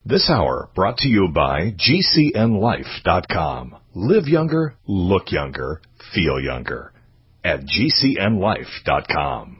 This hour brought to you by GCNLife.com. Live younger, look younger, feel younger at GCNLife.com.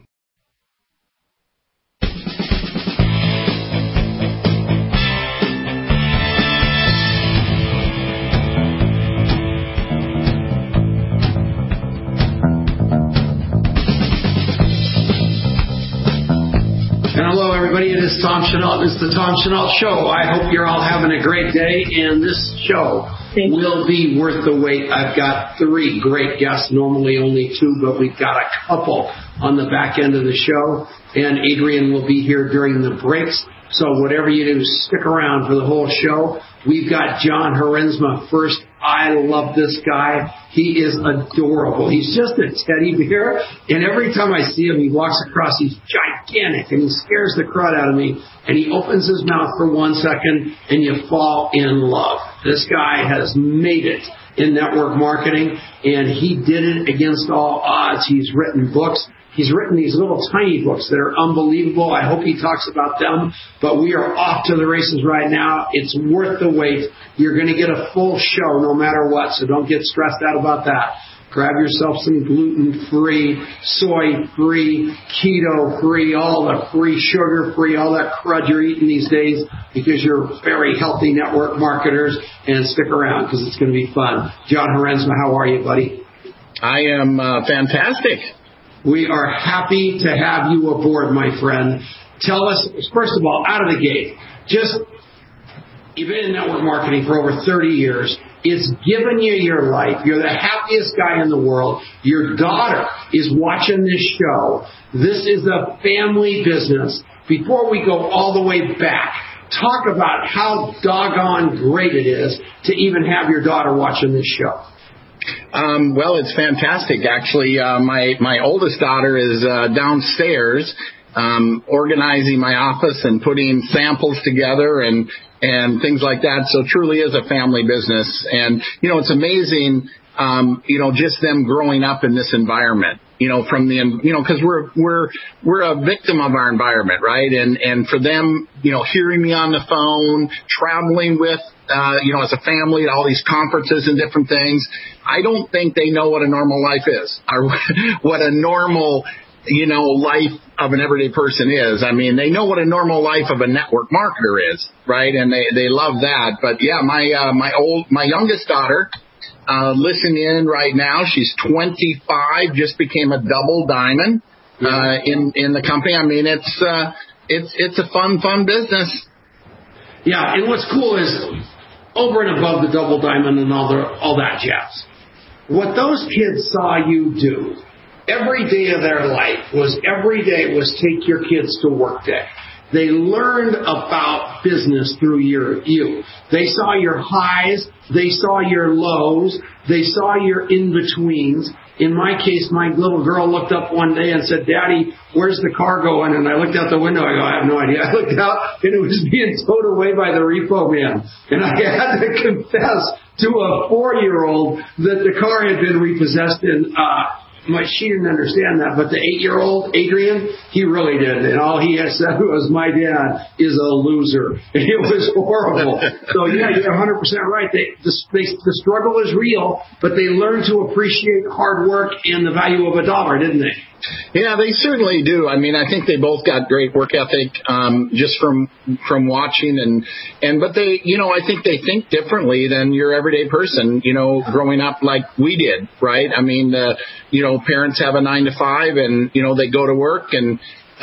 And hello, everybody. It is Tom Chenault. It's the Tom Chenault Show. I hope you're all having a great day, and this show will be worth the wait. I've got 3 great guests, normally only 2, but we've got a couple on the back end of the show, and Adrian will be here during the breaks. So whatever you do, stick around for the whole show. We've got John Herrensma first. I love this guy. He is adorable. He's just a teddy bear, and every time I see him, he walks across, he's gigantic, and he scares the crud out of me, and he opens his mouth for 1 second, and you fall in love. This guy has made it in network marketing, and he did it against all odds. He's written books. He's written these little tiny books that are unbelievable. I hope he talks about them. But we are off to the races right now. It's worth the wait. You're going to get a full show no matter what, so don't get stressed out about that. Grab yourself some gluten-free, soy-free, keto-free, all the free, sugar-free, all that crud you're eating these days because you're very healthy network marketers. And stick around because it's going to be fun. John Herrensma, how are you, buddy? I am fantastic. We are happy to have you aboard, my friend. Tell us, first of all, out of the gate, you've been in network marketing for over 30 years. It's given you your life. You're the happiest guy in the world. Your daughter is watching this show. This is a family business. Before we go all the way back, talk about how doggone great it is to even have your daughter watching this show. Well, it's fantastic, actually. My oldest daughter is downstairs organizing my office and putting samples together and things like that. So it truly is a family business. And, it's amazing, just them growing up in this environment, because we're a victim of our environment, right? And for them, hearing me on the phone, traveling with, as a family, all these conferences and different things, I don't think they know what a normal life is or what a normal, life of an everyday person is. I mean, they know what a normal life of a network marketer is, right? And they love that. But yeah, my youngest daughter, listening in right now, she's 25, just became a double diamond, in the company. I mean, it's a fun business. Yeah. And what's cool is, over and above the double diamond and all that jazz, what those kids saw you do every day of their life was take your kids to work day. They learned about business through you. They saw your highs. They saw your lows. They saw your in-betweens. In my case, my little girl looked up one day and said, "Daddy, where's the car going?" And I looked out the window. I go, "I have no idea." I looked out, and it was being towed away by the repo man. And I had to confess to a 4-year-old that the car had been repossessed in she didn't understand that, but the 8-year-old, Adrian, he really did. And all he had said was, "My dad is a loser." And it was horrible. So, yeah, you're 100% right. The struggle is real, but they learn to appreciate hard work and the value of a dollar, didn't they? Yeah, they certainly do. I mean, I think they both got great work ethic, just from watching but they, I think they think differently than your everyday person, growing up like we did, right? I mean, parents have a 9 to 5 and, they go to work and,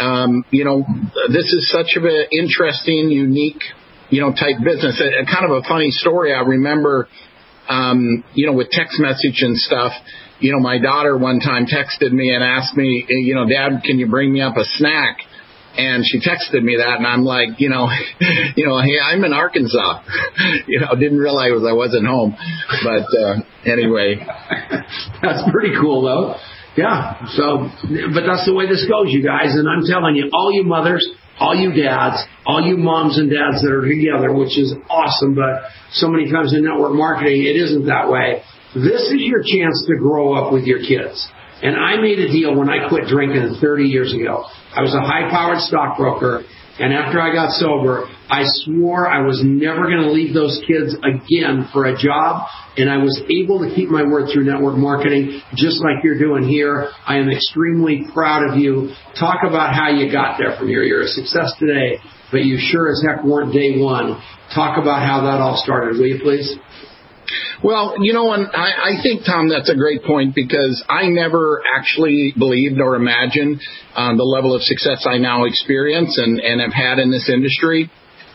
this is such an interesting, unique, type business. Kind of a funny story. I remember, with text message and stuff, my daughter one time texted me and asked me, "Dad, can you bring me up a snack?" And she texted me that, and I'm like, hey, I'm in Arkansas. Didn't realize I wasn't home. But anyway. That's pretty cool, though. Yeah. So, but that's the way this goes, you guys. And I'm telling you, all you mothers, all you dads, all you moms and dads that are together, which is awesome, but so many times in network marketing, it isn't that way. This is your chance to grow up with your kids. And I made a deal when I quit drinking 30 years ago. I was a high-powered stockbroker, And after I got sober, I swore I was never going to leave those kids again for a job. And I was able to keep my word through network marketing, just like you're doing here. I am extremely proud of you. Talk about how you got there from here. You're a success today, but you sure as heck weren't day one. Talk about how that all started, will you please? Well, and I think, Tom, that's a great point, because I never actually believed or imagined the level of success I now experience and have had in this industry.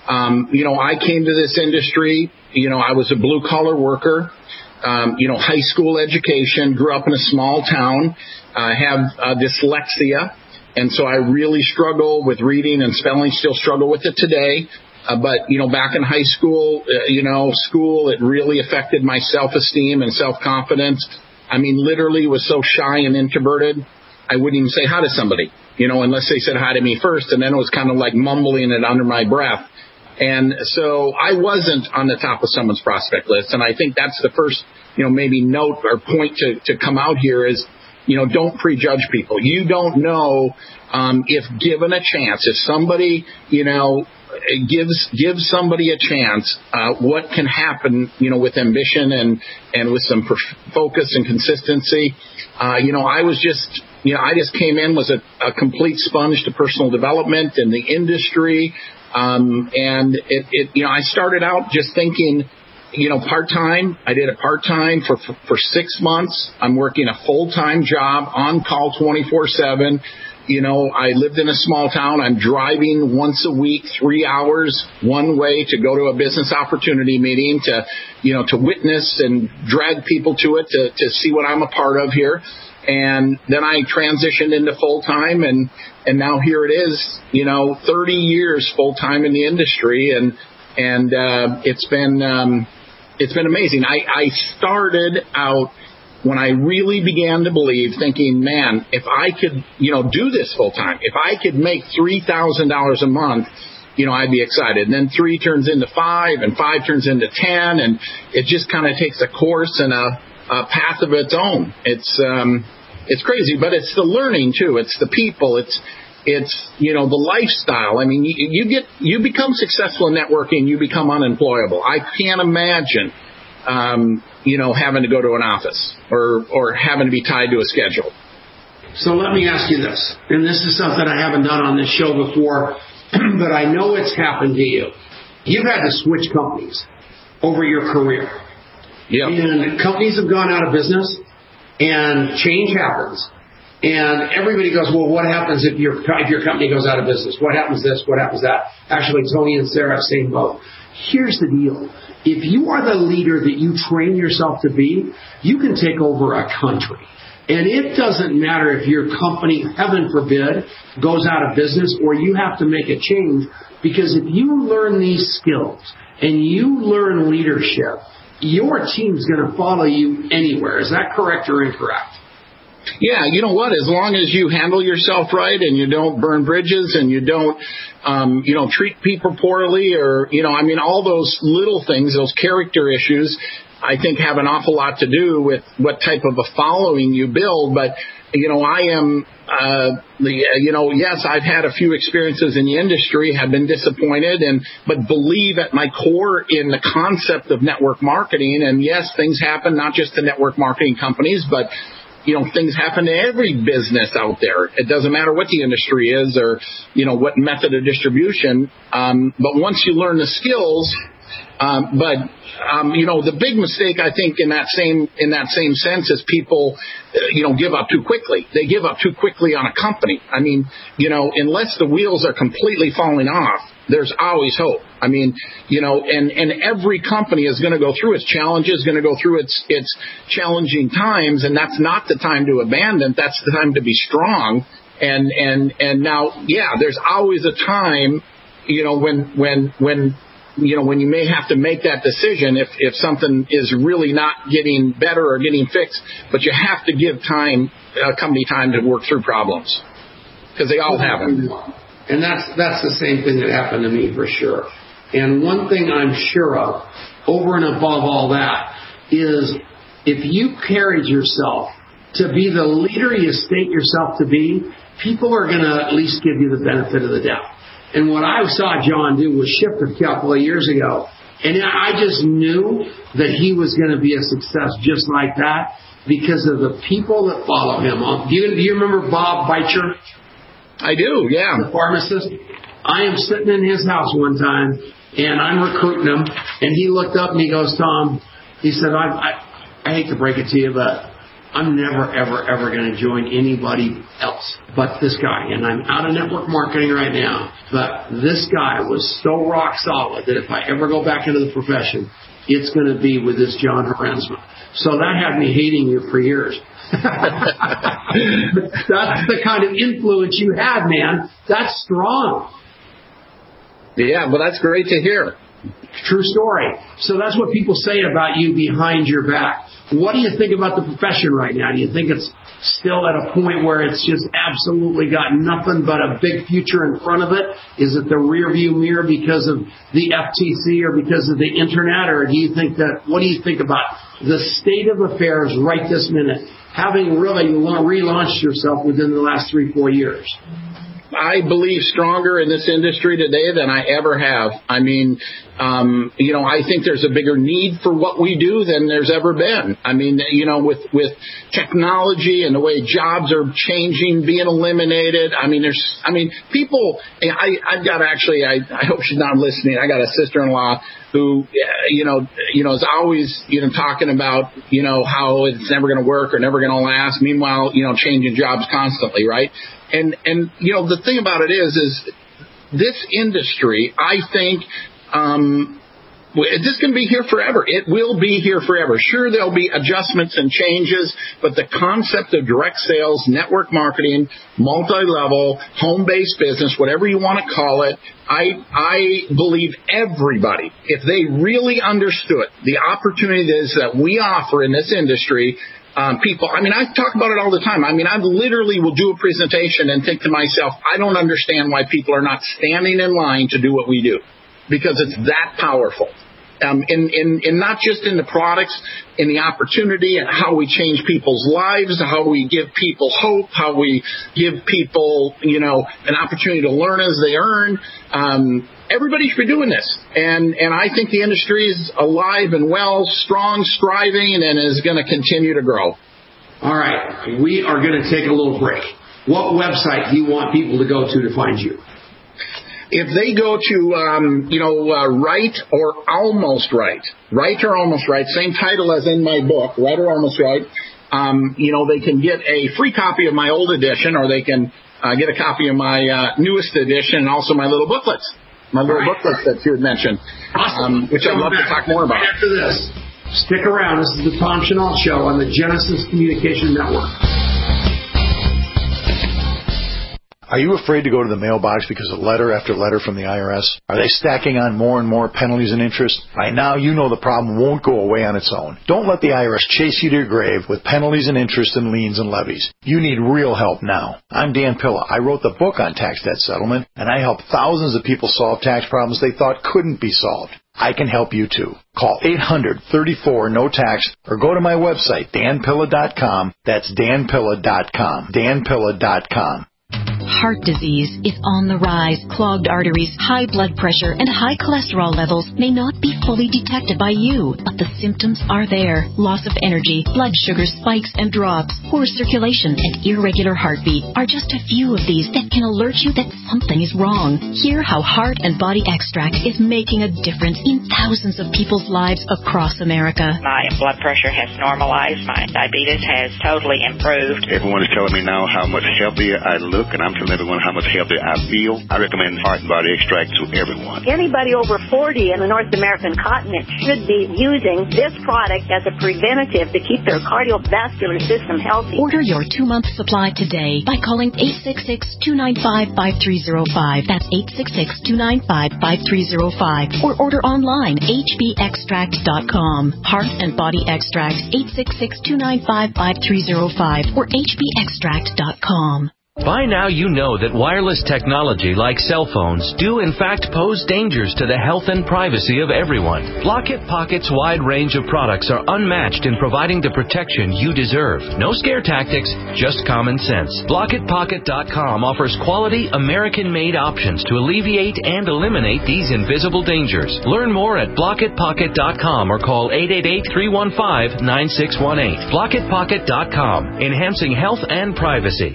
I came to this industry, I was a blue-collar worker, high school education, grew up in a small town, have dyslexia, and so I really struggle with reading and spelling, still struggle with it today. But back in high school, school, it really affected my self-esteem and self-confidence. I mean, literally was so shy and introverted, I wouldn't even say hi to somebody, unless they said hi to me first. And then it was kind of like mumbling it under my breath. And so I wasn't on the top of someone's prospect list. And I think that's the first, maybe note or point to come out here is, don't prejudge people. You don't know if given a chance, if somebody, gives somebody a chance, what can happen, with ambition and with some focus and consistency. I was just, I just came in, was a complete sponge to personal development in the industry. And I started out just thinking, part-time. I did a part-time for 6 months. I'm working a full-time job on call 24/7. I lived in a small town. I'm driving once a week, 3 hours one way to go to a business opportunity meeting to witness and drag people to it, to see what I'm a part of here. And then I transitioned into full-time, and now here it is, 30 years full-time in the industry. And it's been amazing. I started out when I really began to believe, thinking, man, if I could, do this full time, if I could make $3,000 a month, I'd be excited. And then 3 turns into 5, and 5 turns into 10, and it just kind of takes a course and a path of its own. It's crazy, but it's the learning too. It's the people. It's the lifestyle. I mean, you become successful in networking, you become unemployable. I can't imagine having to go to an office or having to be tied to a schedule. So let me ask you this, and this is something I haven't done on this show before, but I know it's happened to you. You've had to switch companies over your career. Yep. And companies have gone out of business, and change happens. And everybody goes, well, what happens if your company goes out of business? What happens this? What happens that? Actually, Tony and Sarah, same boat. Here's the deal. If you are the leader that you train yourself to be, you can take over a country. And it doesn't matter if your company, heaven forbid, goes out of business or you have to make a change, because if you learn these skills and you learn leadership, your team's going to follow you anywhere. Is that correct or incorrect? Yeah, you know what? As long as you handle yourself right and you don't burn bridges and you don't, treat people poorly or, all those little things, those character issues, I think have an awful lot to do with what type of a following you build. But, I am, yes, I've had a few experiences in the industry, have been disappointed, but believe at my core in the concept of network marketing. And yes, things happen, not just to network marketing companies, but things happen to every business out there. It doesn't matter what the industry is or, what method of distribution. But once you learn the skills, the big mistake, I think, in that same sense is people, give up too quickly. They give up too quickly on a company. I mean, unless the wheels are completely falling off, there's always hope. I mean, and every company is going to go through its challenges, going to go through its challenging times, and that's not the time to abandon. That's the time to be strong. And now, yeah, there's always a time, when you may have to make that decision if something is really not getting better or getting fixed, but you have to give company time to work through problems, because they all happen. And that's the same thing that happened to me for sure. And one thing I'm sure of, over and above all that, is if you carried yourself to be the leader you state yourself to be, people are going to at least give you the benefit of the doubt. And what I saw John do was shift a couple of years ago. And I just knew that he was going to be a success just like that because of the people that follow him. Do you remember Bob Beitcher? I do, yeah. The pharmacist. I am sitting in his house one time, and I'm recruiting him, and he looked up and he goes, Tom, he said, I hate to break it to you, but I'm never, ever, ever going to join anybody else but this guy. And I'm out of network marketing right now. But this guy was so rock solid that if I ever go back into the profession, it's going to be with this John Herrensma. So that had me hating you for years. That's the kind of influence you had, man. That's strong. Yeah, well, that's great to hear. True story. So that's what people say about you behind your back. What do you think about the profession right now? Do you think it's still at a point where it's just absolutely got nothing but a big future in front of it? Is it the rear view mirror because of the FTC or because of the internet? Or do you think what do you think about the state of affairs right this minute, having really relaunched yourself within the last 3-4 years? I believe stronger in this industry today than I ever have. I mean, I think there's a bigger need for what we do than there's ever been. I mean, with technology and the way jobs are changing, being eliminated. I mean, people. I've got I hope she's not listening. I got a sister-in-law who, is always, talking about, how it's never going to work or never going to last. Meanwhile, changing jobs constantly, right? And the thing about it is this industry, I think, this can be here forever. It will be here forever. Sure, there'll be adjustments and changes, but the concept of direct sales, network marketing, multi-level, home-based business, whatever you want to call it, I believe everybody, if they really understood the opportunities that we offer in this industry, people, I talk about it all the time. I literally will do a presentation and think to myself, I don't understand why people are not standing in line to do what we do, because it's that powerful. In not just in the products, in the opportunity and how we change people's lives, how we give people hope, how we give people, an opportunity to learn as they earn. Everybody should be doing this. And I think the industry is alive and well, strong, striving, and is going to continue to grow. All right. We are going to take a little break. What website do you want people to go to find you? If they go to, Right or Almost Right, Right or Almost Right, same title as in my book, Right or Almost Right, they can get a free copy of my old edition, or they can get a copy of my newest edition, and also my little booklets. Booklets that you had mentioned, awesome. Which I'd love to talk more about. After this, stick around. This is the Tom Chenault Show on the Genesis Communication Network. Are you afraid to go to the mailbox because of letter after letter from the IRS? Are they stacking on more and more penalties and interest? By now, you know the problem won't go away on its own. Don't let the IRS chase you to your grave with penalties and interest and liens and levies. You need real help now. I'm Dan Pilla. I wrote the book on tax debt settlement, and I help thousands of people solve tax problems they thought couldn't be solved. I can help you too. Call 800-34-NO-TAX or go to my website, danpilla.com. That's danpilla.com. danpilla.com. Heart disease is on the rise. Clogged arteries, high blood pressure, and high cholesterol levels may not be fully detected by you, but the symptoms are there. Loss of energy, blood sugar spikes and drops, poor circulation, and irregular heartbeat are just a few of these that can alert you that something is wrong. Hear how Heart and Body Extract is making a difference in thousands of people's lives across America. My blood pressure has normalized. My diabetes has totally improved. Everyone is telling me now how much healthier I look, and I'm telling everyone how much healthier I feel. I recommend Heart and Body Extract to everyone. Anybody over 40 in the North American continent should be using this product as a preventative to keep their cardiovascular system healthy. Order your 2-month supply today by calling 866-295-5305. That's 866-295-5305. Or order online, hbextract.com. Heart and Body Extract, 866-295-5305 or hbextract.com. By now you know that wireless technology like cell phones do in fact pose dangers to the health and privacy of everyone. Blockit Pocket's wide range of products are unmatched in providing the protection you deserve. No scare tactics, just common sense. BlockitPocket.com offers quality American-made options to alleviate and eliminate these invisible dangers. Learn more at BlockitPocket.com or call 888-315-9618. BlockitPocket.com, enhancing health and privacy.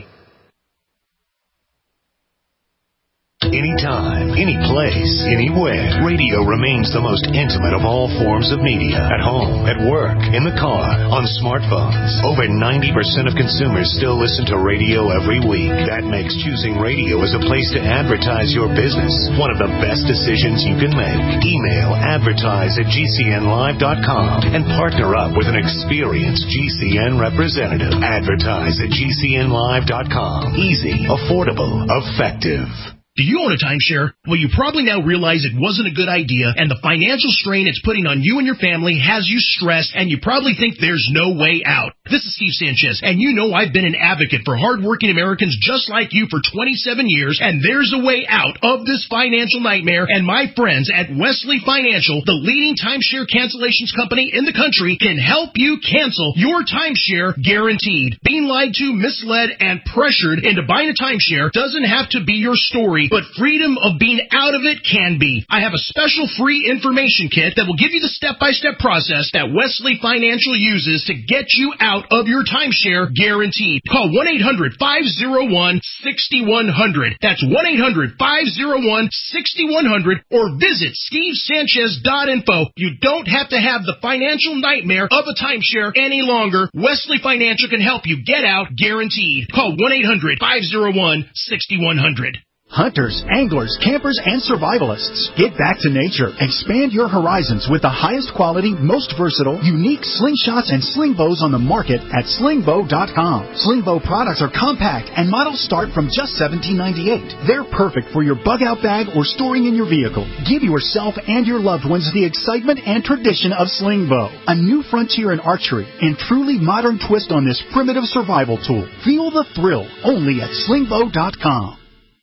Anytime, any place, anywhere. Radio remains the most intimate of all forms of media. At home, at work, in the car, on smartphones. Over 90% of consumers still listen to radio every week. That makes choosing radio as a place to advertise your business one of the best decisions you can make. Email advertise@gcnlive.com and partner up with an experienced GCN representative. Advertise@gcnlive.com. Easy, affordable, effective. Do you own a timeshare? Well, you probably now realize it wasn't a good idea, and the financial strain it's putting on you and your family has you stressed, and you probably think there's no way out. This is Steve Sanchez, and you know I've been an advocate for hardworking Americans just like you for 27 years, and there's a way out of this financial nightmare, and my friends at Wesley Financial, the leading timeshare cancellations company in the country, can help you cancel your timeshare guaranteed. Being lied to, misled, and pressured into buying a timeshare doesn't have to be your story, but freedom of being out of it can be. I have a special free information kit that will give you the step-by-step process that Wesley Financial uses to get you out of your timeshare guaranteed. Call 1-800-501-6100. That's 1-800-501-6100 or visit stevesanchez.info. You don't have to have the financial nightmare of a timeshare any longer. Wesley Financial can help you get out guaranteed. Call 1-800-501-6100. Hunters, anglers, campers, and survivalists, get back to nature. Expand your horizons with the highest quality, most versatile, unique slingshots and sling bows on the market at slingbow.com. Slingbow products are compact and models start from just $17.98. They're perfect for your bug-out bag or storing in your vehicle. Give yourself and your loved ones the excitement and tradition of Slingbow, a new frontier in archery and truly modern twist on this primitive survival tool. Feel the thrill only at slingbow.com.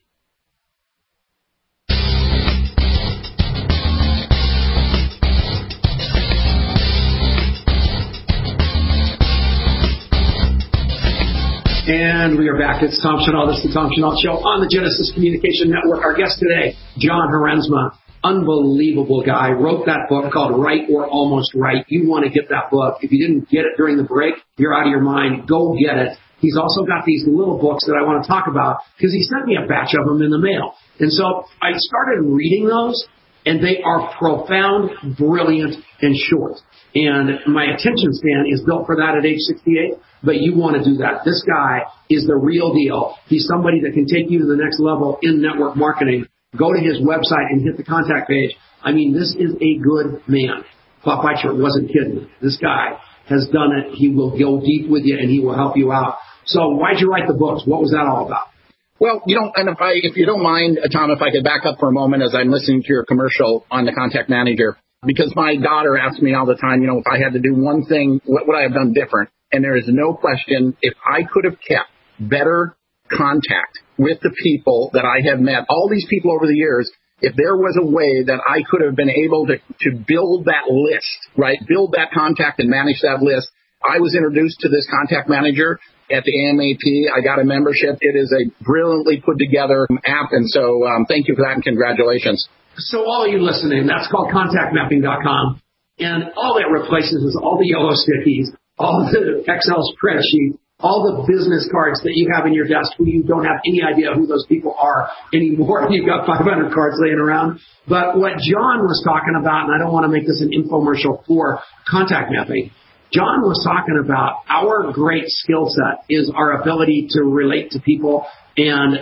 And we are back. It's Tom Chenault. This is the Tom Chenault Show on the Genesis Communication Network. Our guest today, John Herrensma, unbelievable guy, wrote that book called Right or Almost Right. You want to get that book. If you didn't get it during the break, you're out of your mind. Go get it. He's also got these little books that I want to talk about because he sent me a batch of them in the mail. And so I started reading those, and they are profound, brilliant, and short. And my attention span is built for that at age 68, but you want to do that. This guy is the real deal. He's somebody that can take you to the next level in network marketing. Go to his website and hit the contact page. I mean, this is a good man. Bob Weicher wasn't kidding. This guy has done it. He will go deep with you, and he will help you out. So why'd you write the books? What was that all about? Well, and if you don't mind, Tom, if I could back up for a moment as I'm listening to your commercial on the Contact Manager, because my daughter asks me all the time, if I had to do one thing, what would I have done different? And there is no question, if I could have kept better contact with the people that I have met, all these people over the years, if there was a way that I could have been able to build that list, right, build that contact and manage that list. I was introduced to this Contact Manager at the AMAP. I got a membership. It is a brilliantly put together app. And so thank you for that and congratulations. So all of you listening, that's called contactmapping.com. And all it replaces is all the yellow stickies, all the Excel spreadsheets, all the business cards that you have in your desk who you don't have any idea who those people are anymore. You've got 500 cards laying around. But what John was talking about, and I don't want to make this an infomercial for contact mapping, John was talking about our great skill set is our ability to relate to people. And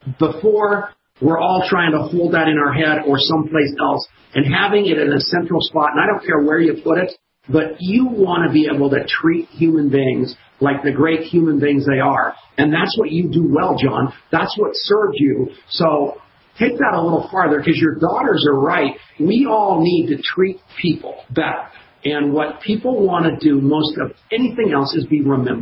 before we're all trying to hold that in our head or someplace else and having it in a central spot, and I don't care where you put it, but you want to be able to treat human beings like the great human beings they are. And that's what you do well, John. That's what served you. So take that a little farther because your daughters are right. We all need to treat people better. And what people want to do most of anything else is be remembered.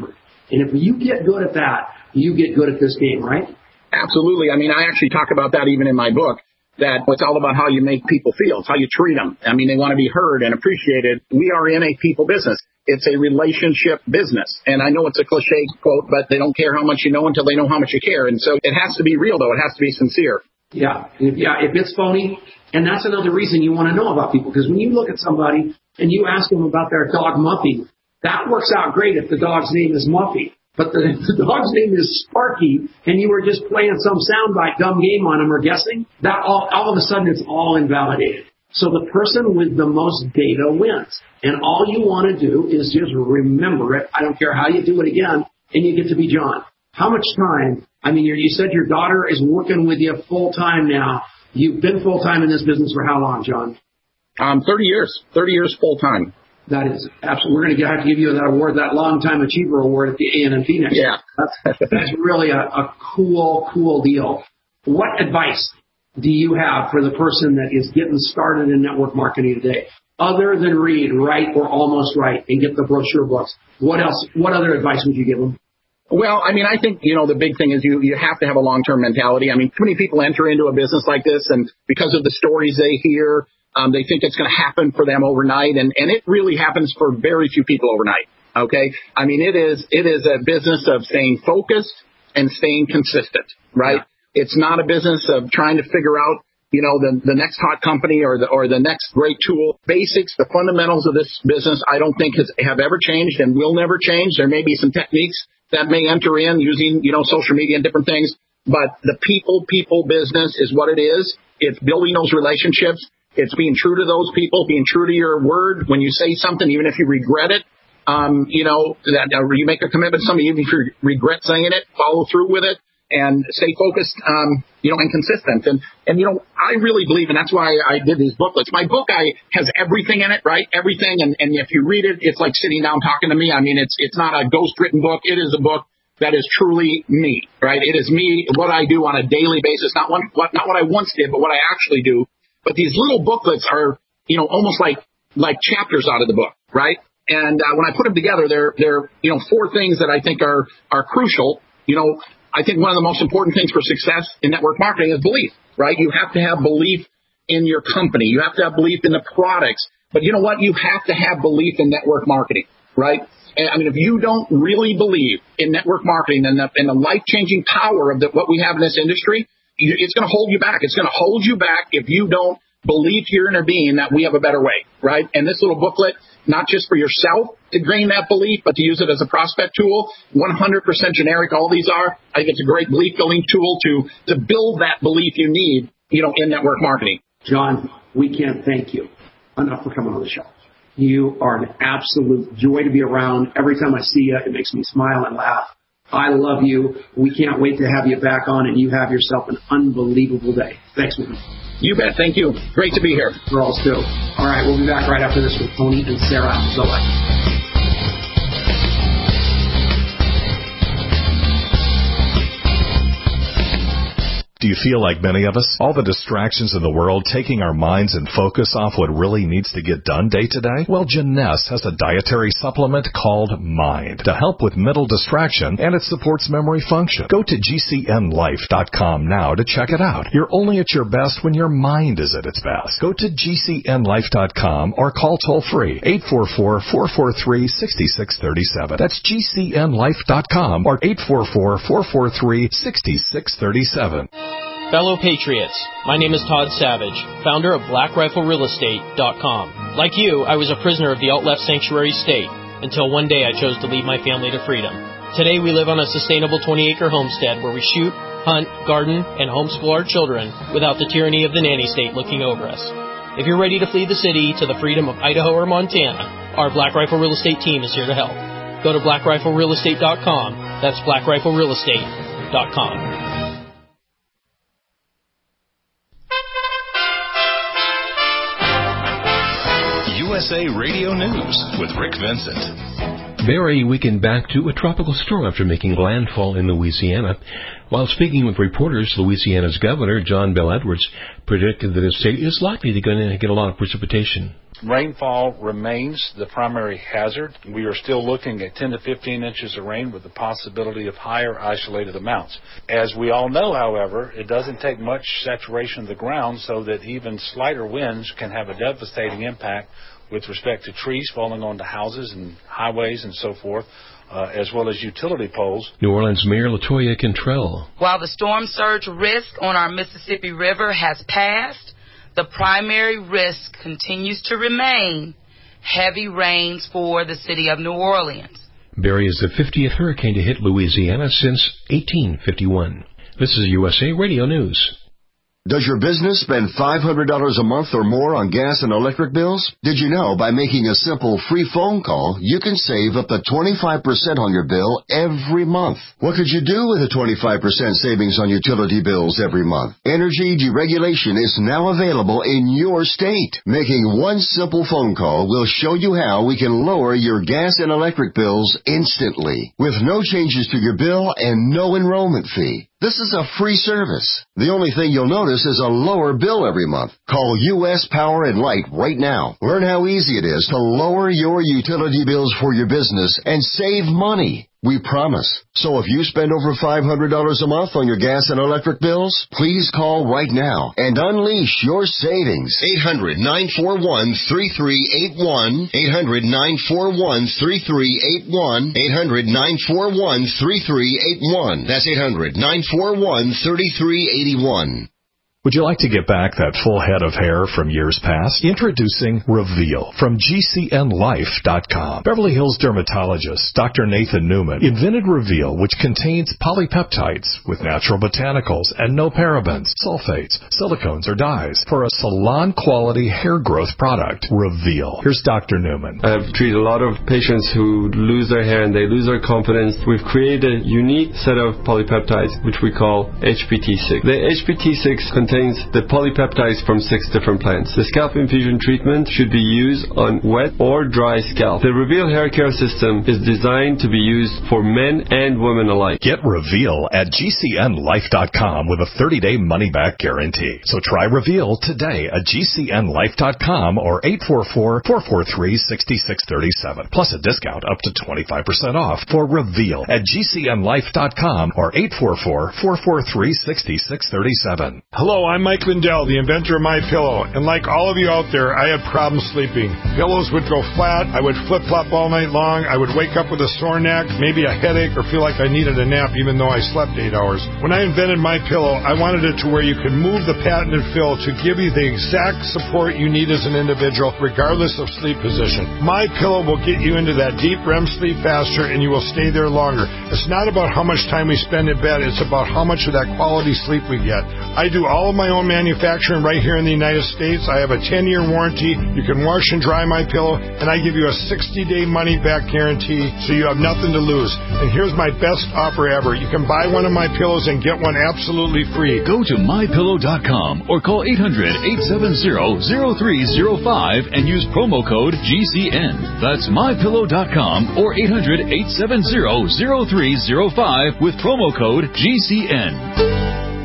And if you get good at that, you get good at this game, right? Absolutely. I mean, I actually talk about that even in my book, that it's all about how you make people feel. It's how you treat them. I mean, they want to be heard and appreciated. We are in a people business. It's a relationship business. And I know it's a cliche quote, but they don't care how much you know until they know how much you care. And so it has to be real, though. It has to be sincere. Yeah. If it's phony, and that's another reason you want to know about people, because when you look at somebody and you ask them about their dog Muffy, that works out great if the dog's name is Muffy. But the dog's name is Sparky, and you were just playing some soundbite dumb game on him or guessing, that all of a sudden it's all invalidated. So the person with the most data wins. And all you want to do is just remember it. I don't care how you do it again, and you get to be John. How much time? I mean, you said your daughter is working with you full-time now. You've been full-time in this business for how long, John? 30 years. 30 years full-time. That is absolutely. We're going to have to give you that award, that Long-Time Achiever Award at the A&M Phoenix. Yeah. That's really a cool deal. What advice do you have for the person that is getting started in network marketing today? Other than read Right or Almost Right and get the brochure books, what else? What other advice would you give them? Well, I mean, I think, the big thing is you have to have a long-term mentality. I mean, too many people enter into a business like this, and because of the stories they hear, they think it's going to happen for them overnight, and it really happens for very few people overnight, okay? I mean, it is a business of staying focused and staying consistent, right? Yeah. It's not a business of trying to figure out, the next hot company or the next great tool. Basics, the fundamentals of this business, I don't think have ever changed and will never change. There may be some techniques that may enter in using, social media and different things, but the people business is what it is. It's building those relationships. It's being true to those people, being true to your word. When you say something, even if you regret it, that you make a commitment to something, even if you regret saying it, follow through with it and stay focused, and consistent. And I really believe, and that's why I did these booklets. My book has everything in it, right? Everything. And if you read it, it's like sitting down talking to me. I mean, it's not a ghost-written book. It is a book that is truly me, right? It is me, what I do on a daily basis, not what I once did, but what I actually do. But these little booklets are, almost like chapters out of the book, right? And when I put them together, they're 4 things that I think are crucial. I think one of the most important things for success in network marketing is belief, right? You have to have belief in your company. You have to have belief in the products. But you know what? You have to have belief in network marketing, right? And I mean, if you don't really believe in network marketing and the life-changing power of what we have in this industry, it's going to hold you back. It's going to hold you back if you don't believe to your inner being that we have a better way, right? And this little booklet, not just for yourself to gain that belief, but to use it as a prospect tool, 100% generic, all these are. I think it's a great belief-building tool to build that belief you need, in network marketing. John, we can't thank you enough for coming on the show. You are an absolute joy to be around. Every time I see you, it makes me smile and laugh. I love you. We can't wait to have you back on, and you have yourself an unbelievable day. Thanks, man. You bet. Thank you. Great to be here. Girls, too. All right, we'll be back right after this with Tony and Sarah. Bye-bye. Do you feel like many of us? All the distractions in the world taking our minds and focus off what really needs to get done day to day? Well, Jeunesse has a dietary supplement called Mind to help with mental distraction, and it supports memory function. Go to GCNlife.com now to check it out. You're only at your best when your mind is at its best. Go to GCNlife.com or call toll-free 844-443-6637. That's GCNlife.com or 844-443-6637. Fellow Patriots, my name is Todd Savage, founder of BlackRifleRealEstate.com. Like you, I was a prisoner of the alt-left sanctuary state until one day I chose to lead my family to freedom. Today we live on a sustainable 20-acre homestead where we shoot, hunt, garden, and homeschool our children without the tyranny of the nanny state looking over us. If you're ready to flee the city to the freedom of Idaho or Montana, our Black Rifle Real Estate team is here to help. Go to BlackRifleRealEstate.com. That's BlackRifleRealEstate.com. USA Radio News with Rick Vincent. Very weekend back to a tropical storm after making landfall in Louisiana. While speaking with reporters, Louisiana's Governor John Bel Edwards predicted that the state is likely to get a lot of precipitation. Rainfall remains the primary hazard. We are still looking at 10 to 15 inches of rain with the possibility of higher isolated amounts. As we all know, however, it doesn't take much saturation of the ground so that even slighter winds can have a devastating impact with respect to trees falling onto houses and highways and so forth, as well as utility poles. New Orleans Mayor LaToya Cantrell. While the storm surge risk on our Mississippi River has passed, the primary risk continues to remain heavy rains for the city of New Orleans. Barry is the 50th hurricane to hit Louisiana since 1851. This is USA Radio News. Does your business spend $500 a month or more on gas and electric bills? Did you know by making a simple free phone call, you can save up to 25% on your bill every month? What could you do with a 25% savings on utility bills every month? Energy deregulation is now available in your state. Making one simple phone call will show you how we can lower your gas and electric bills instantly, with no changes to your bill and no enrollment fee. This is a free service. The only thing you'll notice is a lower bill every month. Call U.S. Power and Light right now. Learn how easy it is to lower your utility bills for your business and save money. We promise. So if you spend over $500 a month on your gas and electric bills, please call right now and unleash your savings. 800-941-3381. 800-941-3381. 800-941-3381. That's 800-941-3381. Would you like to get back that full head of hair from years past? Introducing Reveal from GCNLife.com. Beverly Hills dermatologist Dr. Nathan Newman invented Reveal, which contains polypeptides with natural botanicals and no parabens, sulfates, silicones, or dyes for a salon-quality hair growth product. Reveal. Here's Dr. Newman. I've treated a lot of patients who lose their hair and they lose their confidence. We've created a unique set of polypeptides, which we call HPT6. The HPT6 contains the polypeptides from 6 different plants. The scalp infusion treatment should be used on wet or dry scalp. The Reveal hair care system is designed to be used for men and women alike. Get Reveal at GCNLife.com with a 30-day money-back guarantee. So try Reveal today at GCNLife.com or 844-443-6637. Plus a discount up to 25% off for Reveal at GCNLife.com or 844-443-6637. Hello, I'm Mike Lindell, the inventor of MyPillow, and like all of you out there, I had problems sleeping. Pillows would go flat, I would flip-flop all night long, I would wake up with a sore neck, maybe a headache, or feel like I needed a nap even though I slept 8 hours. When I invented MyPillow, I wanted it to where you could move the patented fill to give you the exact support you need as an individual, regardless of sleep position. MyPillow will get you into that deep REM sleep faster, and you will stay there longer. It's not about how much time we spend in bed, it's about how much of that quality sleep we get. I do all of my own manufacturing right here in the United States. I have a 10-year warranty. You can wash and dry MyPillow, and I give you a 60-day money-back guarantee, so you have nothing to lose. And here's my best offer ever. You can buy one of my pillows and get one absolutely free. Go to MyPillow.com or call 800-870-0305 and use promo code GCN. That's MyPillow.com or 800-870-0305 with promo code GCN.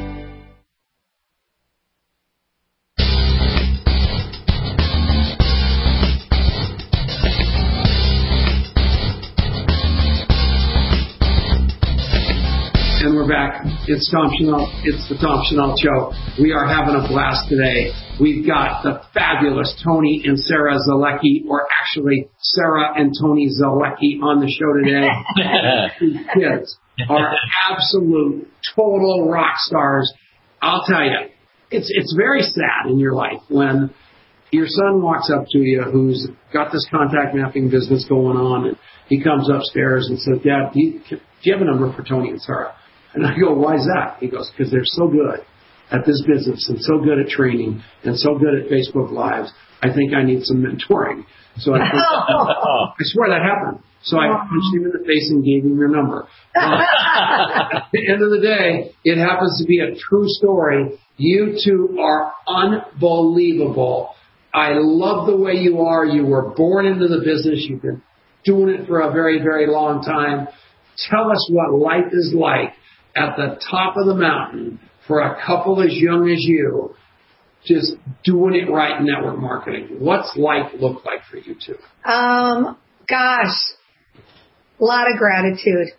And we're back. It's Tom Chenault. It's the Tom Chenault Show. We are having a blast today. We've got the fabulous Tony and Sarah Zalecki, or actually Sarah and Tony Zalecki on the show today. These kids are absolute, total rock stars. I'll tell you, it's very sad in your life when your son walks up to you who's got this contact mapping business going on, and he comes upstairs and says, Dad, do you have a number for Tony and Sarah? And I go, why is that? He goes, because they're so good at this business and so good at training and so good at Facebook Lives. I think I need some mentoring. So I swear that happened. So I punched him in the face and gave him your number. At the end of the day, it happens to be a true story. You two are unbelievable. I love the way you are. You were born into the business. You've been doing it for a very, very long time. Tell us what life is like at the top of the mountain for a couple as young as you. just doing it right in network marketing? What's life look like for you two? Gosh, a lot of gratitude.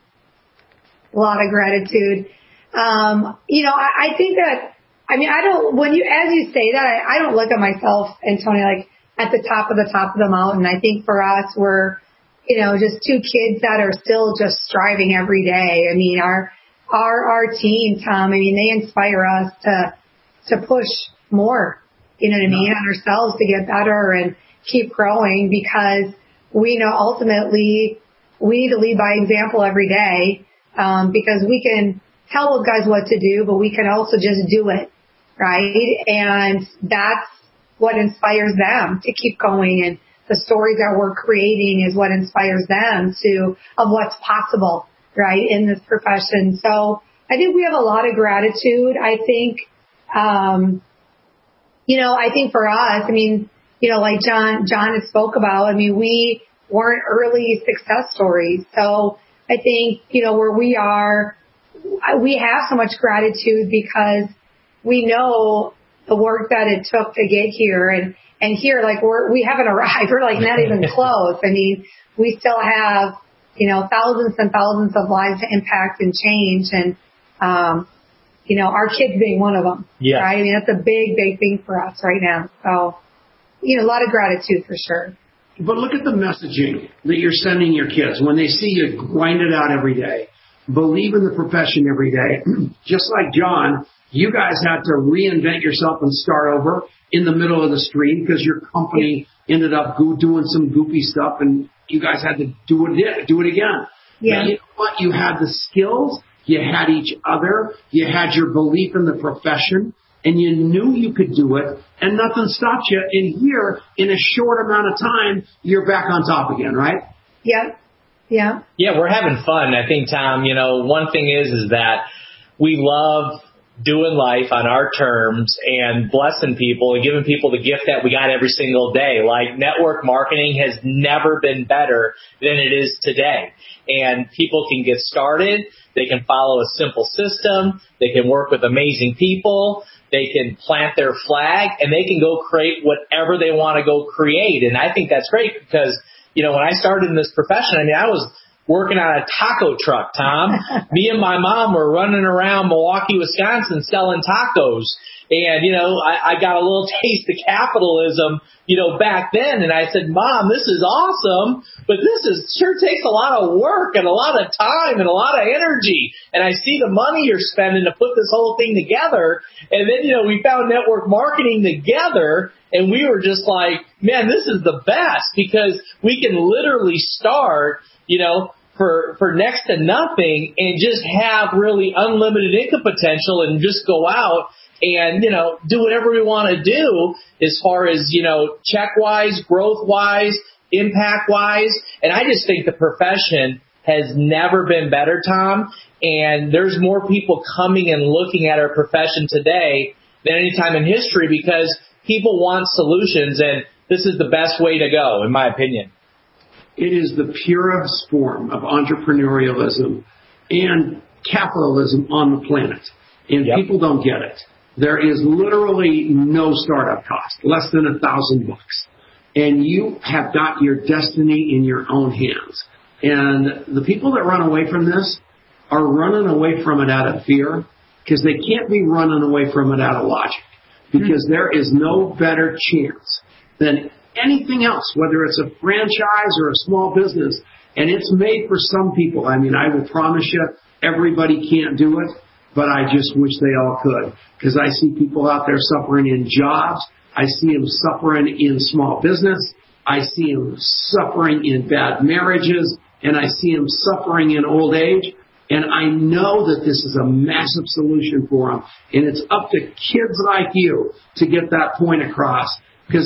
I think that, as you say that, I don't look at myself and Tony like at the top of the mountain. I think for us, we're, just two kids that are still just striving every day. I mean, our team, Tom, they inspire us to push more, on ourselves to get better and keep growing, because we know ultimately we need to lead by example every day, because we can tell guys what to do, but we can also just do it, right? And that's what inspires them to keep going, and the stories that we're creating is what inspires them of what's possible, right, in this profession. So I think we have a lot of gratitude. I think, I think for us, like John had spoke about, we weren't early success stories. So I think, where we are, we have so much gratitude because we know the work that it took to get here, and here, like, we haven't arrived. We're like not even close. We still have, thousands and thousands of lives to impact and change, and, our kids being one of them. Yeah. Right? That's a big, big thing for us right now. So, a lot of gratitude for sure. But look at the messaging that you're sending your kids when they see you grind it out every day, believe in the profession every day. Just like John, you guys had to reinvent yourself and start over in the middle of the stream because your company ended up doing some goofy stuff, and you guys had to do it again. Yeah. But you know what? You had the skills, you had each other, you had your belief in the profession, and you knew you could do it, and nothing stopped you. And here, in a short amount of time, you're back on top again, right? Yeah. Yeah. Yeah, we're having fun. I think, Tom, one thing is that we love doing life on our terms and blessing people and giving people the gift that we got every single day. Like, network marketing has never been better than it is today. And people can get started. They can follow a simple system. They can work with amazing people. They can plant their flag, and they can go create whatever they want to go create. And I think that's great because, when I started in this profession, I was working on a taco truck, Tom. Me and my mom were running around Milwaukee, Wisconsin selling tacos. And, I got a little taste of capitalism, back then. And I said, Mom, this is awesome, but this sure takes a lot of work and a lot of time and a lot of energy. And I see the money you're spending to put this whole thing together. And then, we found network marketing together, and we were just like, man, this is the best because we can literally start, for next to nothing and just have really unlimited income potential and just go out and, do whatever we want to do as far as, check-wise, growth-wise, impact-wise. And I just think the profession has never been better, Tom. And there's more people coming and looking at our profession today than any time in history because people want solutions, and this is the best way to go, in my opinion. It is the purest form of entrepreneurialism and capitalism on the planet. And people don't get it. There is literally no startup cost, less than $1,000. And you have got your destiny in your own hands. And the people that run away from this are running away from it out of fear because they can't be running away from it out of logic. Because there is no better chance than anything else, whether it's a franchise or a small business, and it's made for some people. I will promise you, everybody can't do it, but I just wish they all could, because I see people out there suffering in jobs. I see them suffering in small business. I see them suffering in bad marriages, and I see them suffering in old age. And I know that this is a massive solution for them, and it's up to kids like you to get that point across. Because,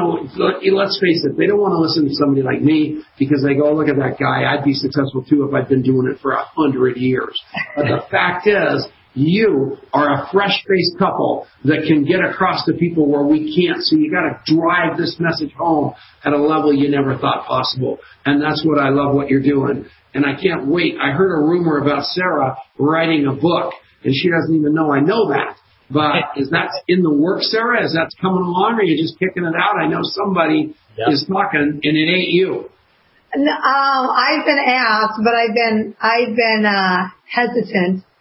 let's face it, they don't want to listen to somebody like me because they go, look at that guy. I'd be successful, too, if I'd been doing it for 100 years. But the fact is, you are a fresh-faced couple that can get across to people where we can't. So you got to drive this message home at a level you never thought possible. And that's what I love what you're doing. And I can't wait. I heard a rumor about Sarah writing a book, and she doesn't even know I know that. But is that in the work, Sarah? Is that coming along, or are you just kicking it out? I know somebody is talking, and it ain't you. No, I've been asked, but I've been hesitant.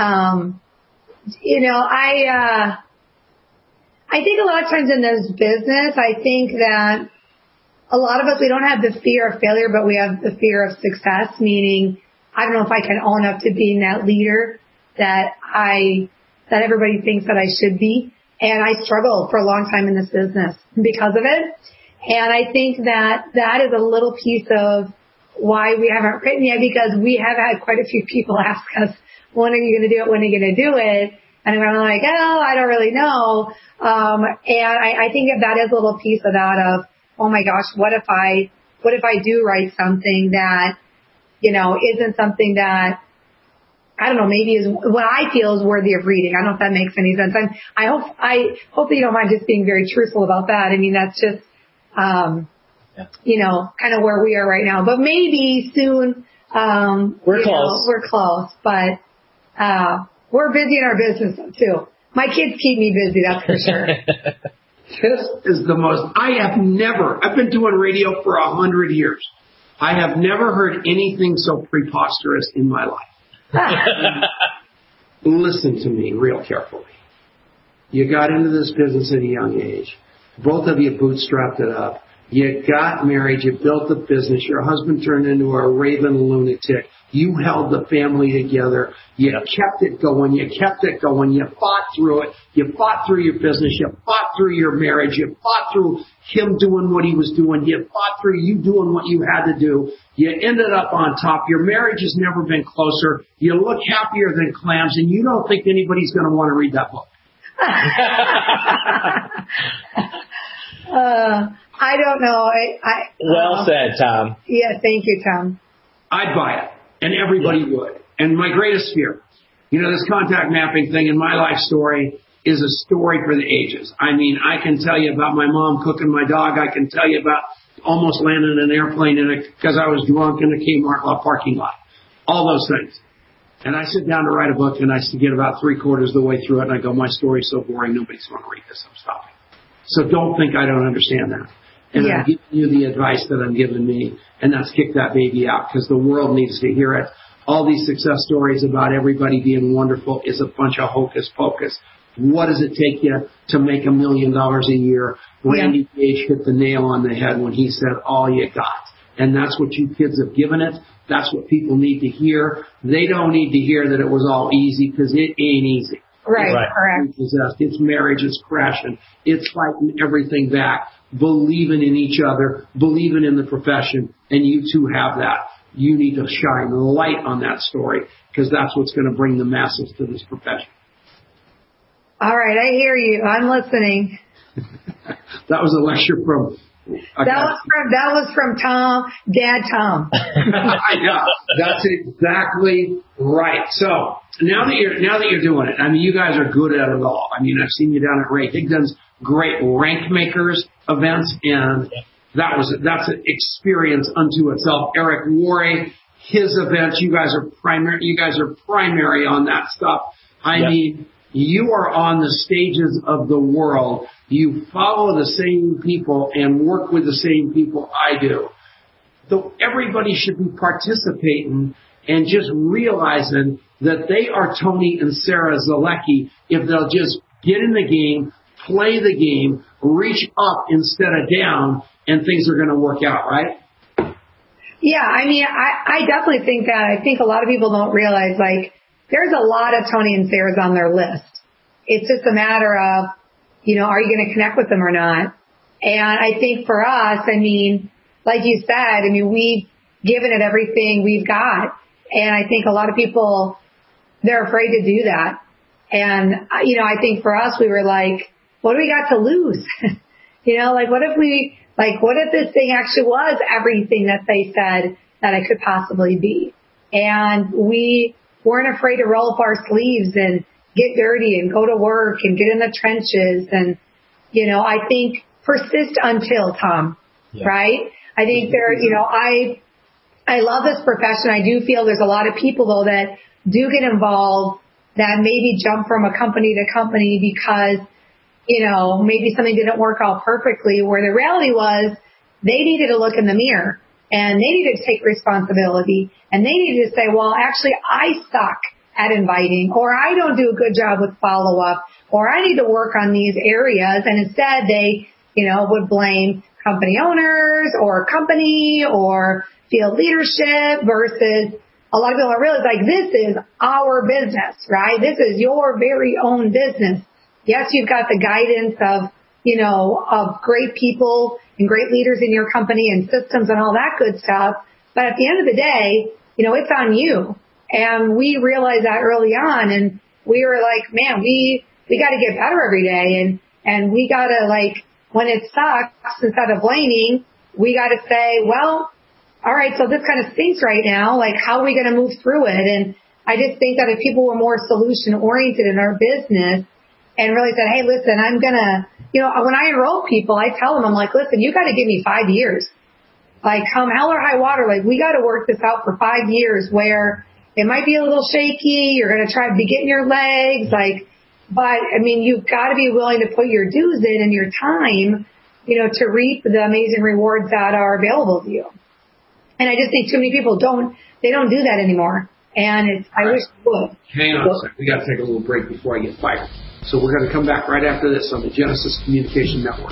I think a lot of times in this business, I think that a lot of us, we don't have the fear of failure, but we have the fear of success, meaning I don't know if I can own up to being that leader that everybody thinks that I should be. And I struggled for a long time in this business because of it. And I think that is a little piece of why we haven't written yet, because we have had quite a few people ask us, when are you going to do it? When are you going to do it? And I'm like, oh, I don't really know. And I think that is a little piece of that of, oh my gosh, what if I do write something that, isn't something that, I don't know, maybe is what I feel is worthy of reading. I don't know if that makes any sense. I hope that you don't mind just being very truthful about that. I mean, that's just, kind of where we are right now. But maybe soon, we're close. We're close, but we're busy in our business too. My kids keep me busy, that's for sure. This is the most, I've been doing radio for 100 years. I have never heard anything so preposterous in my life. Listen to me real carefully. You got into this business at a young age. Both of you bootstrapped it up. You got married. You built the business. Your husband turned into a raving lunatic. You held the family together. You kept it going. You kept it going. You fought through it. You fought through your business. You fought through your marriage. You fought through him doing what he was doing. You fought through you doing what you had to do. You ended up on top. Your marriage has never been closer. You look happier than clams, and you don't think anybody's going to want to read that book. I don't know. Well said, Tom. Yeah, thank you, Tom. I'd buy it, and everybody would. And my greatest fear, this contact mapping thing in my life story is a story for the ages. I mean, I can tell you about my mom cooking my dog. I can tell you about almost landing an airplane because I was drunk in a Kmart parking lot. All those things. And I sit down to write a book, and I get about 3/4 of the way through it, and I go, my story's so boring, nobody's going to read this. I'm stopping. So don't think I don't understand that. And I'm giving you the advice that I'm giving me, and that's kick that baby out, because the world needs to hear it. All these success stories about everybody being wonderful is a bunch of hocus pocus. What does it take you to make $1 million a year? Randy Page hit the nail on the head when he said, all you got. And that's what you kids have given it. That's what people need to hear. They don't need to hear that it was all easy, because it ain't easy. Right, correct. It's marriage, it's crashing, it's fighting everything back, believing in each other, believing in the profession, and you two have that. You need to shine light on that story, because that's what's going to bring the masses to this profession. All right, I hear you. I'm listening. That was a lecture from... That was from Tom, Dad Tom. Yeah, that's exactly right. So now that you're doing it, I mean, you guys are good at it all. I mean, I've seen you down at Ray Higdon's great Rank Makers events, and that's an experience unto itself. Eric Worre, his events, you guys are primary on that stuff. I mean, you are on the stages of the world. You follow the same people and work with the same people I do. So everybody should be participating and just realizing that they are Tony and Sarah Zalecki if they'll just get in the game, play the game, reach up instead of down, and things are going to work out, right? Yeah, I mean, I definitely think that. I think a lot of people don't realize, there's a lot of Tony and Sarah's on their list. It's just a matter of, are you going to connect with them or not? And I think for us, I mean, like you said, we've given it everything we've got. And I think a lot of people, they're afraid to do that. And, I think for us, we were like, what do we got to lose? What if this thing actually was everything that they said that it could possibly be? And we weren't afraid to roll up our sleeves and get dirty and go to work and get in the trenches. And, I think persist until, Tom, right? I think I love this profession. I do feel there's a lot of people, though, that do get involved that maybe jump from a company to company because, maybe something didn't work out perfectly, where the reality was they needed to look in the mirror and they needed to take responsibility and they needed to say, well, actually, I suck at inviting, or I don't do a good job with follow-up, or I need to work on these areas. And instead they, would blame company owners or company or field leadership versus a lot of people don't realize, like, this is our business, right? This is your very own business. Yes, you've got the guidance of, of great people and great leaders in your company and systems and all that good stuff. But at the end of the day, it's on you. And we realized that early on, and we were like, man, we got to get better every day. And we got to, like, when it sucks, instead of blaming, we got to say, well, all right, so this kind of stinks right now. Like, how are we going to move through it? And I just think that if people were more solution oriented in our business and really said, hey, listen, I'm going to, when I enroll people, I tell them, I'm like, listen, you got to give me 5 years. Like, come hell or high water, like, we got to work this out for 5 years where it might be a little shaky. You're going to try to be getting your legs, but I mean, you've got to be willing to put your dues in and your time, to reap the amazing rewards that are available to you. And I just think too many people don't do that anymore. And I wish they would. Hang on a second. We got to take a little break before I get fired. So we're going to come back right after this on the Genesis Communication Network.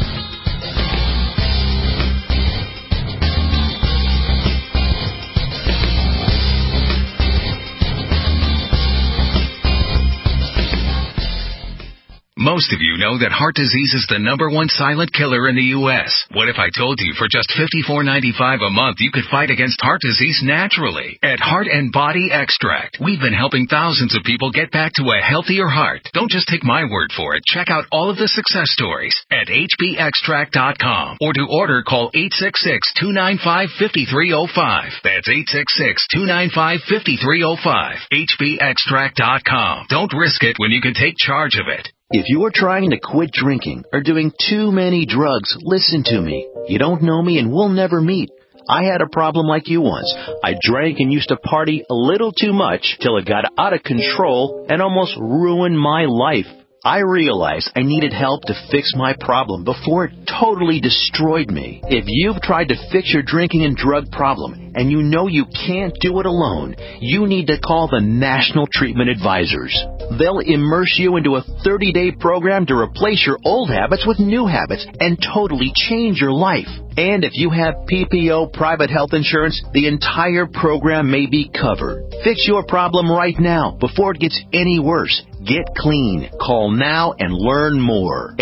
Most of you know that heart disease is the #1 silent killer in the U.S. What if I told you for just $54.95 a month you could fight against heart disease naturally? At Heart and Body Extract, we've been helping thousands of people get back to a healthier heart. Don't just take my word for it. Check out all of the success stories at hbextract.com, or to order, call 866-295-5305. That's 866-295-5305. hbextract.com. Don't risk it when you can take charge of it. If you are trying to quit drinking or doing too many drugs, listen to me. You don't know me and we'll never meet. I had a problem like you once. I drank and used to party a little too much till it got out of control and almost ruined my life. I realized I needed help to fix my problem before it totally destroyed me. If you've tried to fix your drinking and drug problem and you know you can't do it alone, you need to call the National Treatment Advisors. They'll immerse you into a 30-day program to replace your old habits with new habits and totally change your life. And if you have PPO private health insurance, the entire program may be covered. Fix your problem right now before it gets any worse. Get clean. Call now and learn more.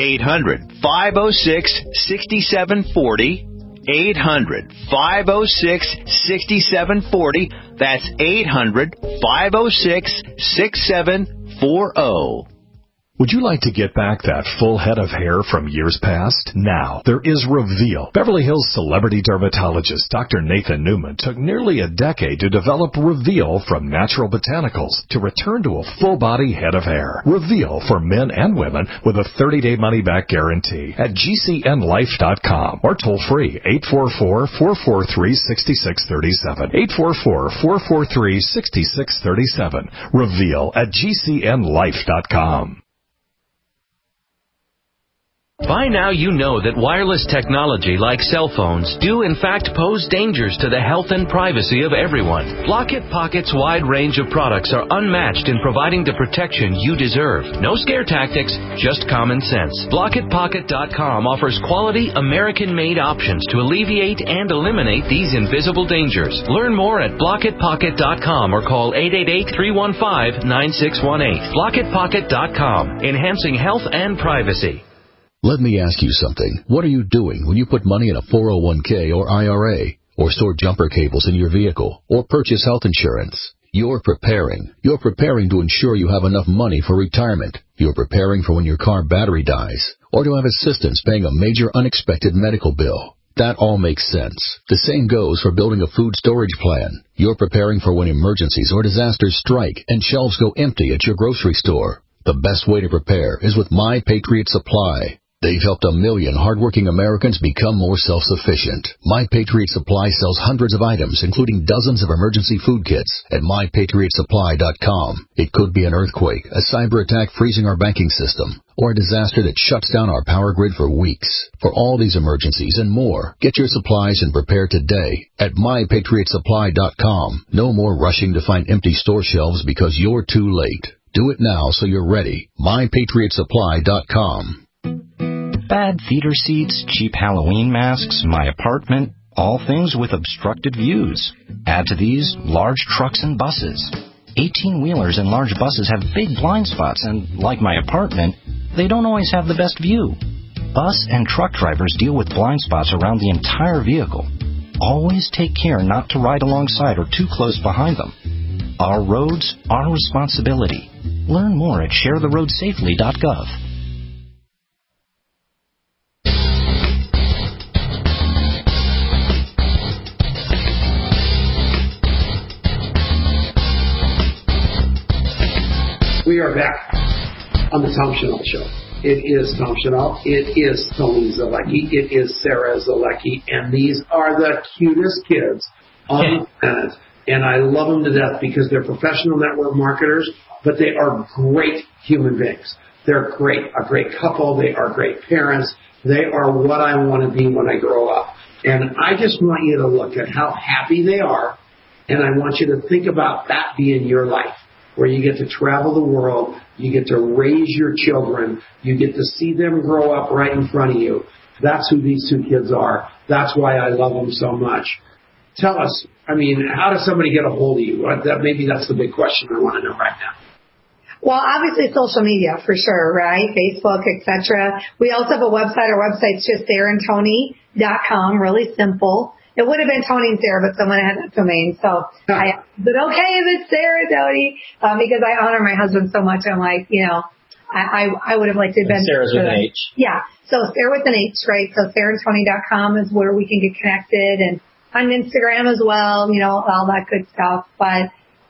800-506-6740. 800-506-6740. That's 800-506-6740. Would you like to get back that full head of hair from years past? Now, there is Reveal. Beverly Hills celebrity dermatologist Dr. Nathan Newman took nearly a decade to develop Reveal from natural botanicals to return to a full-body head of hair. Reveal for men and women with a 30-day money-back guarantee at gcnlife.com or toll-free 844-443-6637. 844-443-6637. Reveal at gcnlife.com. By now you know that wireless technology like cell phones do in fact pose dangers to the health and privacy of everyone. Blockit Pocket's wide range of products are unmatched in providing the protection you deserve. No scare tactics, just common sense. BlockitPocket.com offers quality American-made options to alleviate and eliminate these invisible dangers. Learn more at BlockitPocket.com or call 888-315-9618. BlockitPocket.com, enhancing health and privacy. Let me ask you something. What are you doing when you put money in a 401k or IRA, or store jumper cables in your vehicle, or purchase health insurance? You're preparing. You're preparing to ensure you have enough money for retirement. You're preparing for when your car battery dies, or to have assistance paying a major unexpected medical bill. That all makes sense. The same goes for building a food storage plan. You're preparing for when emergencies or disasters strike and shelves go empty at your grocery store. The best way to prepare is with My Patriot Supply. They've helped 1 million hardworking Americans become more self-sufficient. My Patriot Supply sells hundreds of items, including dozens of emergency food kits at MyPatriotSupply.com. It could be an earthquake, a cyber attack freezing our banking system, or a disaster that shuts down our power grid for weeks. For all these emergencies and more, get your supplies and prepare today at MyPatriotSupply.com. No more rushing to find empty store shelves because you're too late. Do it now so you're ready. MyPatriotSupply.com. Bad theater seats, cheap Halloween masks, my apartment, all things with obstructed views. Add to these large trucks and buses. 18-wheelers and large buses have big blind spots, and like my apartment, they don't always have the best view. Bus and truck drivers deal with blind spots around the entire vehicle. Always take care not to ride alongside or too close behind them. Our roads, our responsibility. Learn more at sharetheroadsafely.gov. We are back on the Tom Chenault Show. It is Tom Chenault. It is Tony Zalecki. It is Sarah Zalecki. And these are the cutest kids on the planet. And I love them to death because they're professional network marketers, but they are great human beings. They're great, a great couple. They are great parents. They are what I want to be when I grow up. And I just want you to look at how happy they are, and I want you to think about that being your life, where you get to travel the world, you get to raise your children, you get to see them grow up right in front of you. That's who these two kids are. That's why I love them so much. Tell us, I mean, how does somebody get a hold of you? Maybe that's the big question I want to know right now. Well, obviously social media for sure, right? Facebook, etc. We also have a website. Our website's just sarahandtony.com, really simple. It would have been Tony and Sarah, but someone had that domain. So I said, okay, if it's Sarah, Tony, because I honor my husband so much. I'm like, I would have liked to have been. Sarah's with an H. Yeah. So Sarah with an H, right? So sarahandtony.com is where we can get connected, and on Instagram as well, all that good stuff. But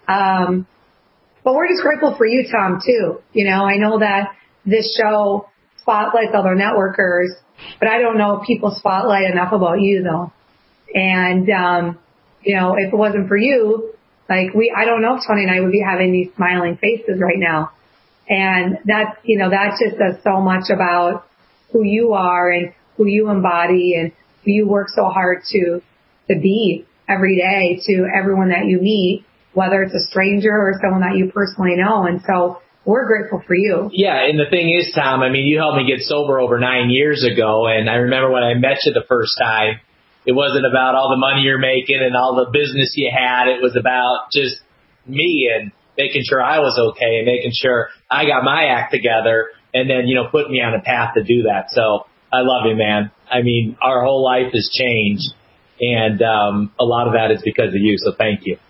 we're just grateful for you, Tom, too. I know that this show spotlights other networkers, but I don't know if people spotlight enough about you, though. And, if it wasn't for you, I don't know if Tony and I would be having these smiling faces right now. And that just says so much about who you are and who you embody and who you work so hard to be every day to everyone that you meet, whether it's a stranger or someone that you personally know. And so we're grateful for you. Yeah, and the thing is, Tom, you helped me get sober over 9 years ago, and I remember when I met you the first time, it wasn't about all the money you're making and all the business you had. It was about just me and making sure I was okay and making sure I got my act together and then, putting me on a path to do that. So I love you, man. Our whole life has changed, and a lot of that is because of you, so thank you.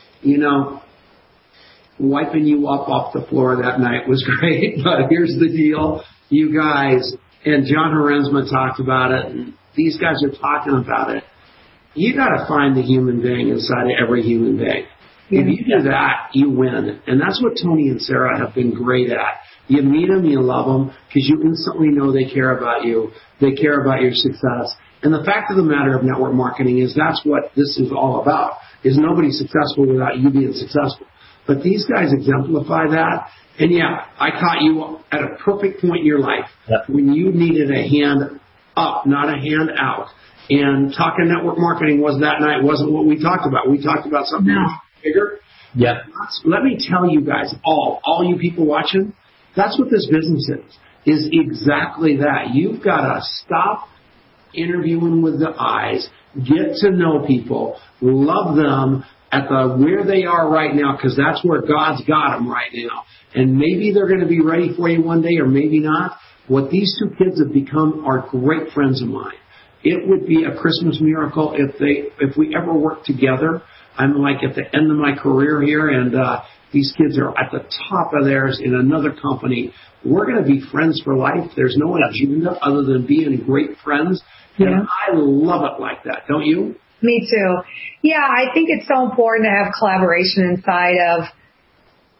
Wiping you up off the floor that night was great, but here's the deal. You guys, and John Herenzma talked about it, and these guys are talking about it. You got to find the human being inside of every human being. Yeah. If you do that, you win. And that's what Tony and Sarah have been great at. You meet them, you love them, because you instantly know they care about you. They care about your success. And the fact of the matter of network marketing is that's what this is all about, is nobody's successful without you being successful. But these guys exemplify that. And yeah, I caught you at a perfect point in your life when you needed a hand up, not a hand out. And talking network marketing wasn't what we talked about. We talked about something bigger. Yeah. Let me tell you guys, all you people watching, that's what this business is exactly that. You've got to stop interviewing with the eyes, get to know people, love them at where they are right now, because that's where God's got them right now. And maybe they're going to be ready for you one day, or maybe not. What these two kids have become are great friends of mine. It would be a Christmas miracle if we ever worked together. I'm like at the end of my career here, and these kids are at the top of theirs in another company. We're going to be friends for life. There's no agenda other than being great friends. Yeah. And I love it like that, don't you? Me too. Yeah, I think it's so important to have collaboration inside of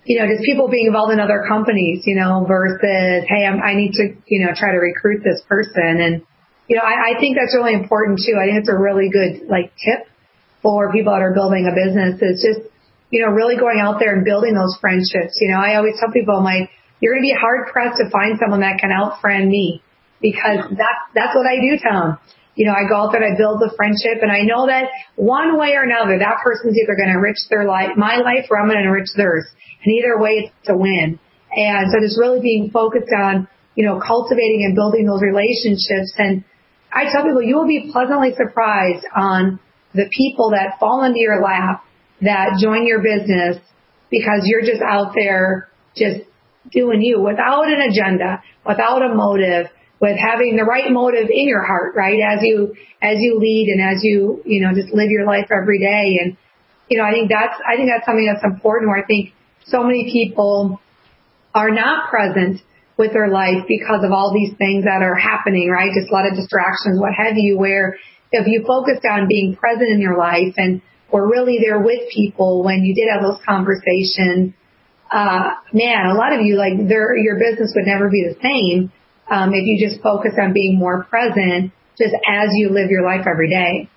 just people being involved in other companies, versus, hey, I need to, try to recruit this person. And, I think that's really important too. I think it's a really good tip for people that are building a business is just, really going out there and building those friendships. I always tell people, I'm like, you're going to be hard pressed to find someone that can out-friend me, because that's what I do, Tom. I go out there and I build the friendship, and I know that one way or another, that person's either going to enrich my life, or I'm going to enrich theirs. And either way, it's a win. And so just really being focused on, cultivating and building those relationships. And I tell people, you will be pleasantly surprised on the people that fall into your lap, that join your business because you're just out there just doing you without an agenda, without a motive, with having the right motive in your heart, right? As you lead and as you, just live your life every day. And, I think that's something that's important, where I think so many people are not present with their life because of all these things that are happening, right? Just a lot of distractions, what have you, where if you focused on being present in your life and were really there with people when you did have those conversations, man, a lot of you, your business would never be the same if you just focus on being more present just as you live your life every day.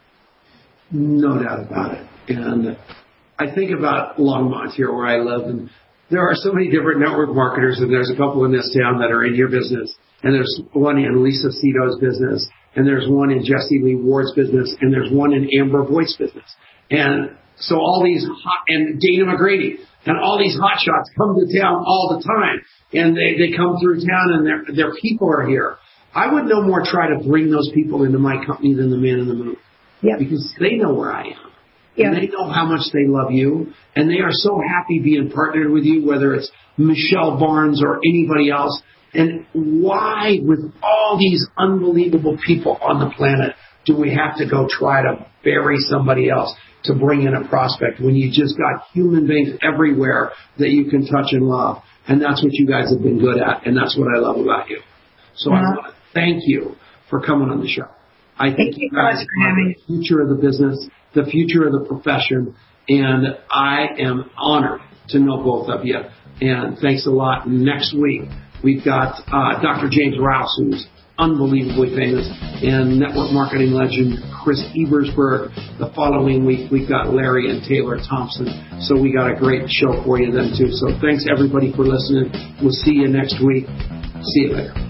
No doubt about it. And I think about Longmont here where I live, and there are so many different network marketers, and there's a couple in this town that are in your business, and there's one in Lisa Cito's business, and there's one in Jesse Lee Ward's business, and there's one in Amber Voigt's business. And so all these and Dana McGrady, and all these hot shots come to town all the time, and they come through town, and their people are here. I would no more try to bring those people into my company than the man in the moon. Yep. Because they know where I am. Yep. And they know how much they love you, and they are so happy being partnered with you, whether it's Michelle Barnes or anybody else. And why, with all these unbelievable people on the planet, do we have to go try to bury somebody else to bring in a prospect when you just got human beings everywhere that you can touch and love? And that's what you guys have been good at, and that's what I love about you. So I want to thank you for coming on the show. I think you guys are the future of the business, the future of the profession, and I am honored to know both of you. And thanks a lot. Next week, we've got Dr. James Rouse, who's unbelievably famous, and network marketing legend Chris Ebersberg. The following week, we've got Larry and Taylor Thompson. So we got a great show for you then, too. So thanks, everybody, for listening. We'll see you next week. See you later.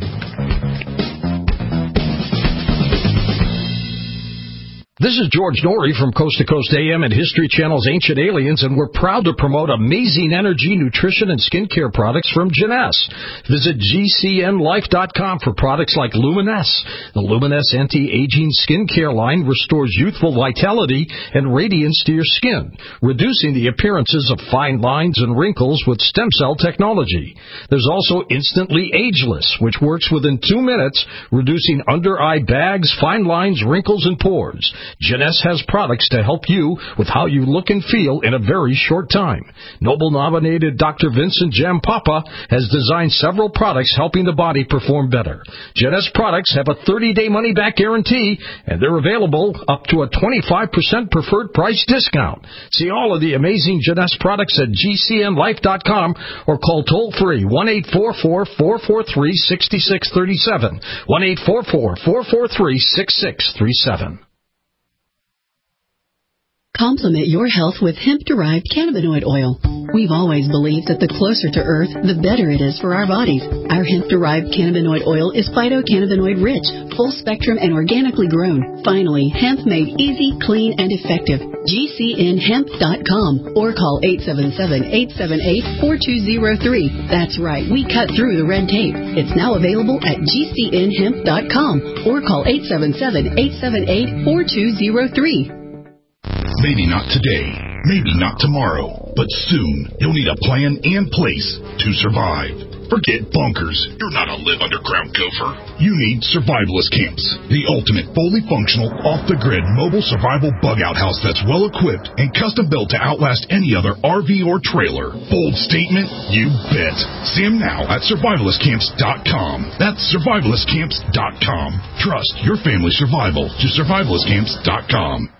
This is George Norrie from Coast to Coast AM and History Channel's Ancient Aliens, and we're proud to promote amazing energy, nutrition, and skincare products from Jeunesse. Visit GCNlife.com for products like Luminesse. The Luminesse anti-aging skincare line restores youthful vitality and radiance to your skin, reducing the appearances of fine lines and wrinkles with stem cell technology. There's also Instantly Ageless, which works within 2 minutes, reducing under-eye bags, fine lines, wrinkles, and pores. Jeunesse has products to help you with how you look and feel in a very short time. Nobel-nominated Dr. Vincent Jampapa has designed several products helping the body perform better. Jeunesse products have a 30-day money-back guarantee, and they're available up to a 25% preferred price discount. See all of the amazing Jeunesse products at GCNlife.com or call toll-free 1-844-443-6637, 1-844-443-6637. Complement your health with hemp-derived cannabinoid oil. We've always believed that the closer to Earth, the better it is for our bodies. Our hemp-derived cannabinoid oil is phytocannabinoid-rich, full-spectrum, and organically grown. Finally, hemp made easy, clean, and effective. GCNhemp.com or call 877-878-4203. That's right, we cut through the red tape. It's now available at GCNhemp.com or call 877-878-4203. Maybe not today, maybe not tomorrow, but soon you'll need a plan and place to survive. Forget bunkers. You're not a live underground gopher. You need survivalist camps, the ultimate fully functional, off-the-grid mobile survival bug-out house that's well-equipped and custom-built to outlast any other RV or trailer. Bold statement? You bet. See them now at survivalistcamps.com. That's survivalistcamps.com. Trust your family's survival to survivalistcamps.com.